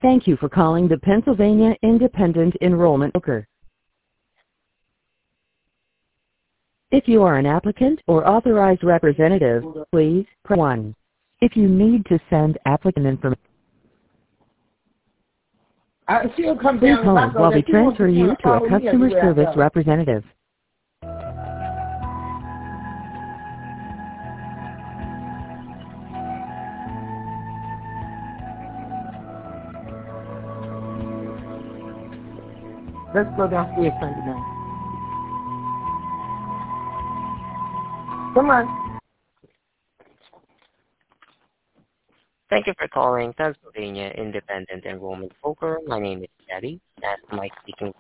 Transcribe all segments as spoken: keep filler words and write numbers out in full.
Thank you for calling the Pennsylvania Independent Enrollment Broker. If you are an applicant or authorized representative, please press one. If you need to send applicant information, I, she'll come please down and hold knock on while we that. She wants transfer to you to a follow me customer everywhere I service go. representative. Let's go downstairs, Sunday night. Come on. Thank you for calling Pennsylvania Independent Enrollment Broker. My name is Eddie. That's Mike speaking.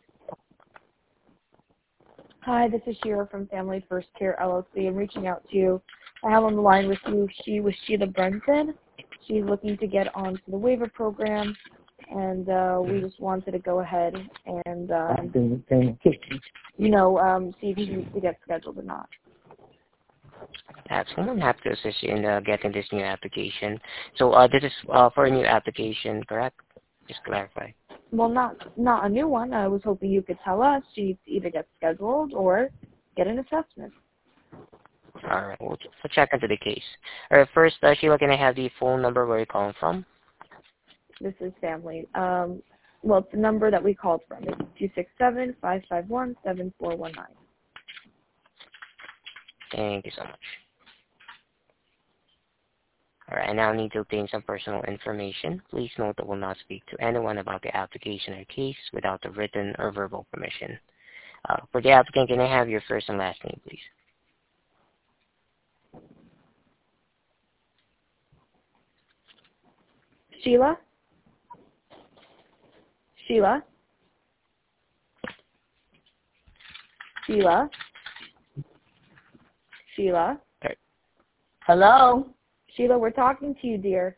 Hi, this is Shira from Family First Care L L C. I'm reaching out to you. I have on the line with you she was Sheila Brunson. She's looking to get onto the waiver program, and uh, we just wanted to go ahead and, um, you know, um, see if she needs to get scheduled or not. Excellent. I'm happy to assist you in uh, getting this new application. So uh, this is uh, for a new application, correct? Just clarify. Well, not not a new one. I was hoping you could tell us she needs to either get scheduled or get an assessment. All right. We'll, we'll check into the case. All right. First, uh, Sheila, can I have the phone number where you're calling from? This is family. Um, well, it's the number that we called from. It's two six seven, five five one, seven four one nine. Thank you so much. All right, I now need to obtain some personal information. Please note that we'll not speak to anyone about the application or case without the written or verbal permission. Uh, for the applicant, can I have your first and last name, please? Sheila? Sheila? Sheila? Sheila? Right. Hello? Sheila, we're talking to you, dear.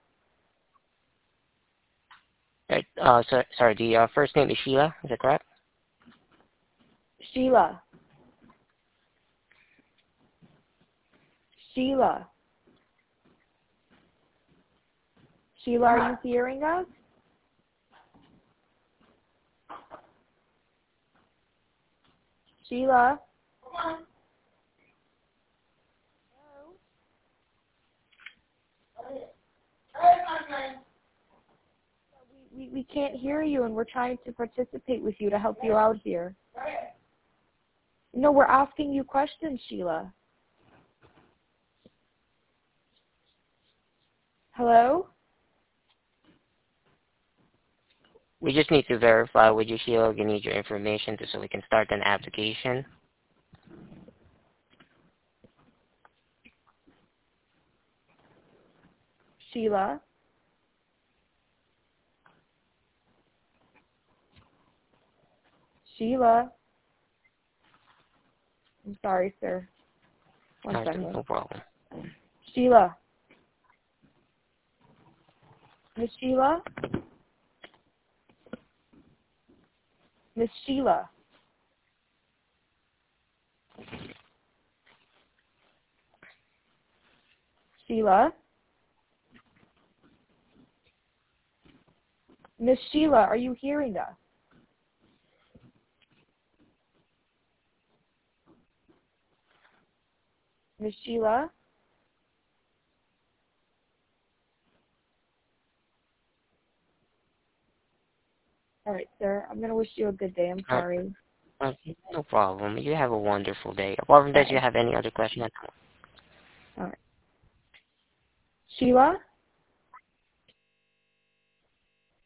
Right. Uh, so, sorry, the uh, first name is Sheila, is that correct? Sheila. Sheila. Sheila, are you hearing us? Sheila? We, we can't hear you, and we're trying to participate with you to help you out here. No, we're asking you questions, Sheila. Hello? We just need to verify with you, Sheila. We need your information to, so we can start an application. Sheila? Sheila? I'm sorry, sir. One No, second. no problem. Sheila? Miss Sheila? Miss Sheila? Sheila? Miss Sheila, are you hearing us? Miss Sheila? All right, sir. I'm going to wish you a good day. I'm Uh, sorry. okay, no problem. You have a wonderful day. Apart from that, do you Bye. have any other questions? All right. Sheila?